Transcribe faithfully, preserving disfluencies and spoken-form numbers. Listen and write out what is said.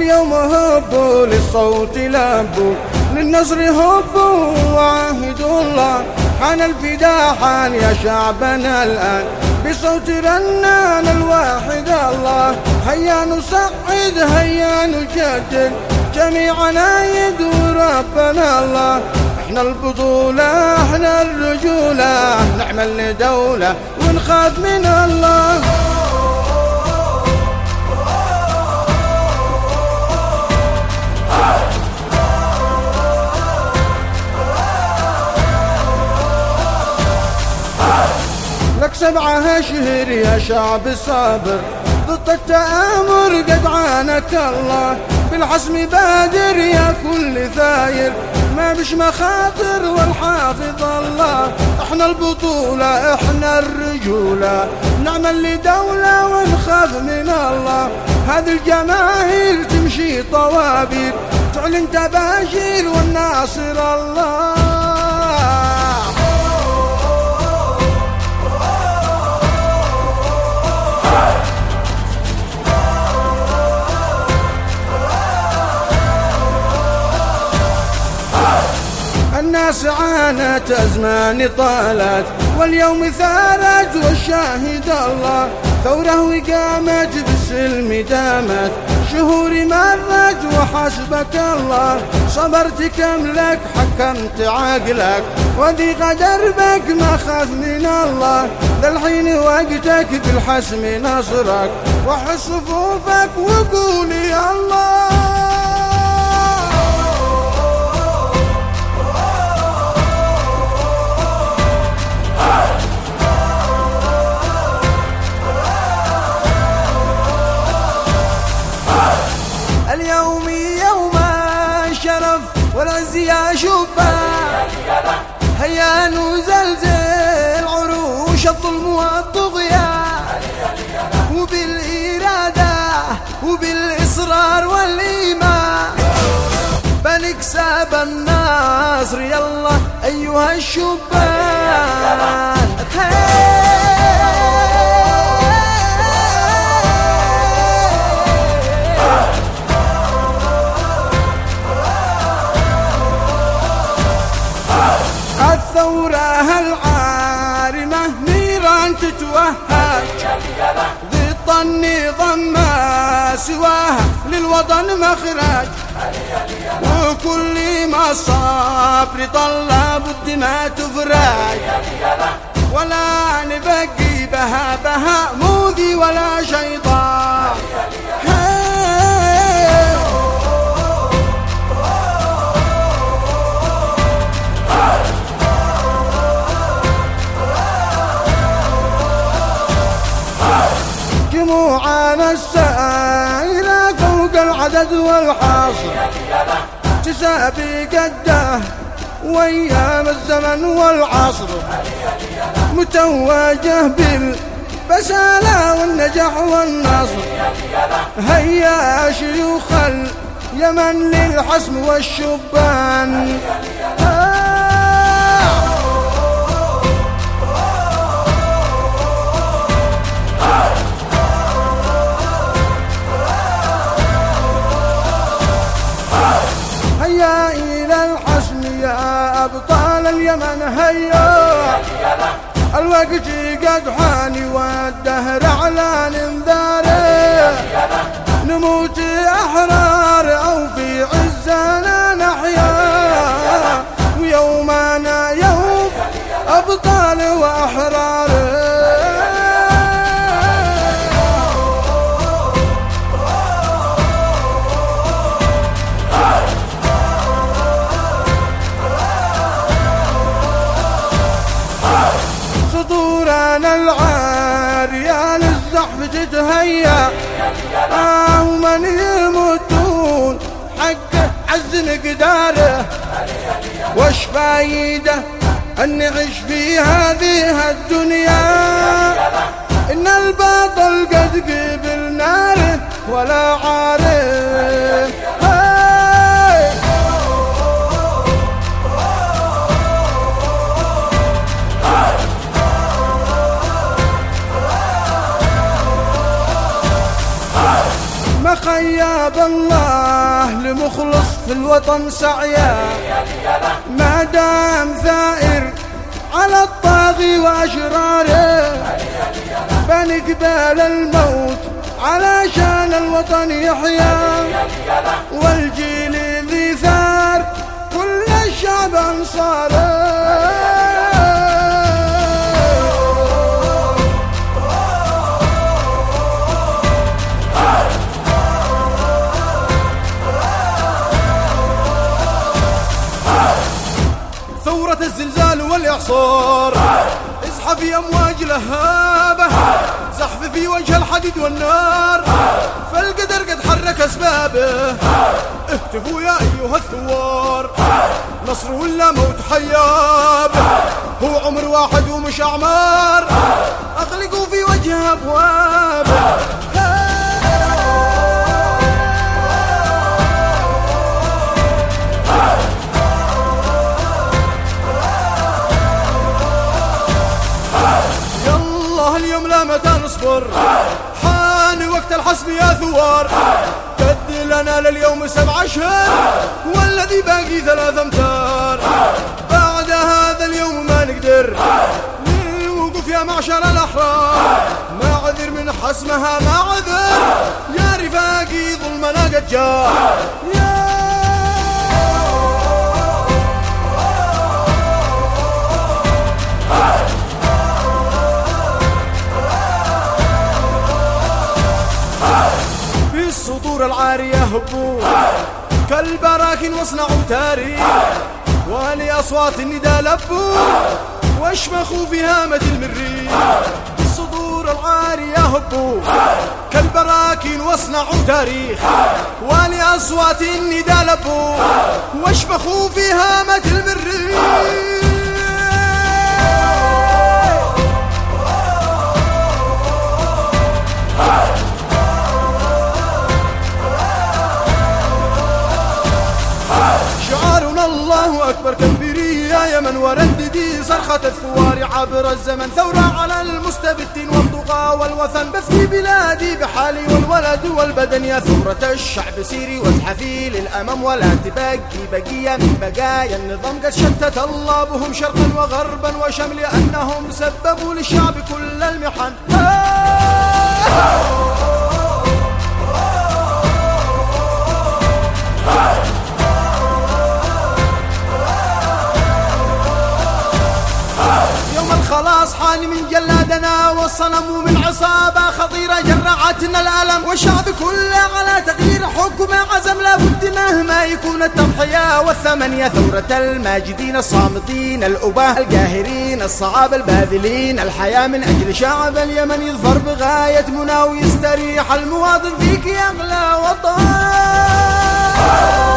اليوم هبوا للصوت لبوا، للنصر هبوا وعاهدوا الله. حان الفداء حان يا شعبنا الآن، بصوت رنان الواحد الله. هيا نصعد هيا نجدد، جميعنا يدعو ربنا الله. احنا البطولة احنا الرجولة، نعمل لدولة ونخاف من الله. لك سبعة أشهر يا شعب صابر، ضد التآمر قد عانك الله. بالحسم بادر يا كل ثاير، ما بش مخاطر والحافظ الله. احنا البطولة احنا الرجولة، نعمل لدولة ونخاف من الله. هذه الجماهير تمشي طوابير، تعلن تباشير والناصر الله. الناس عانت أزمان طالت، واليوم ثارت والشاهد الله. ثورة وقامت بالسلم دامت، شهور مرت وحسبك الله. صبرت كم لك حكمت عقلك، وذيق دربك ما خاف من الله. ذا الحين وقتك بالحسم نصرك، وحس صفوفك وقول يا الله. اليوم يوم الشرف والعز يا شبان، هيا نزلزل عروش الظلم والطغيان. وبالإرادة وبالإصرار والإيمان، بنكسب النصر يلا أيها الشبان. الثورة العارمة نيران تتوهج، ضد النظام ما سواها للوطن مخرج. وكل مصابر طلب الدماء تفرج، ولا نبقي بها بها موذي ولا شيطان. جموعنا السائلة فوق العدد والحاصر، تسابق الدهر وأيام الزمن والعصر. متوجه بالبسالة والنجاح والنصر. هيا شيوخ اليمن للحسم والشبان. هيا إلى الحسم يا أبطال اليمن هيا، الوقت قد حان والدهر على انذاره. نموت أحرار أو في عزنا نحيا، ويومنا يوم أبطال وأحرار. صدورنا العارية للزحف تتهيأ، آه ومن يموتون حق عز مقداره. وش فايدة أن نعيش في هذه الدنيا، إن الباطل قد قبل ناره ولا عارف. وأياب الله لمخلص في الوطن سعيا، ما دام ثائر على الطاغي وأشراره، بنقبل الموت علشان الوطن يحيا، والجيل ذي ثار كل الشعب أنصاره. ثورة الزلزال والإعصار، ازحف في أمواج لهابة، زحف في وجه الحديد والنار، فالقدر قد حرك أسبابه، اهتفوا يا أيها الثوار، نصر ولا موت حيابه، هو عمر واحد ومش أعمار، أغلقوا في وجه أبوابه. اليوم لا متى نصبر، حان وقت الحسم يا ثوار، قد لنا لليوم سبع أشهر والذي باقي ثلاث أمتار، بعد هذا اليوم ما نقدر للوقوف يا معشر الأحرار، ما عذر من حسمها ما عذر، يا رفاقي ظلمنا قد جاء. الصدور العارية هبوا كالبراكين واصنعوا تاريخ، ولأصوات الندى لبوا واشمخوا في هامة المريخ. الصدور العارية هبوا كالبراكين واصنعوا تاريخ، ولأصوات الندى لبوا واشمخوا في هامة المريخ. الله أكبر كبري يا يمن، ورددي صرخة الثوار عبر الزمن، ثورة على المستبدين والطغاة والوثن، بفدي بلادي بحالي والولد والبدن، يا ثورة الشعب سيري وازحفي للأمام، ولا تبقي بقية من بقايا النظام، قد شتت الله بهم شرقا وغربا وشمل، لأنهم سببوا للشعب كل المحن. خلاص حان من جلادنا والصنم، ومن عصابة خطيرة جرعتنا الألم، والشعب كله على تغيير حكمه عزم، لابد مهما يكون التضحية والثمن، يا ثورة الماجدين الصامتين الأباه القاهرين الصعاب الباذلين، الحياة من أجل شعب اليمن يظفر بغاية منى، ويستريح المواطن فيك يا أغلى وطن.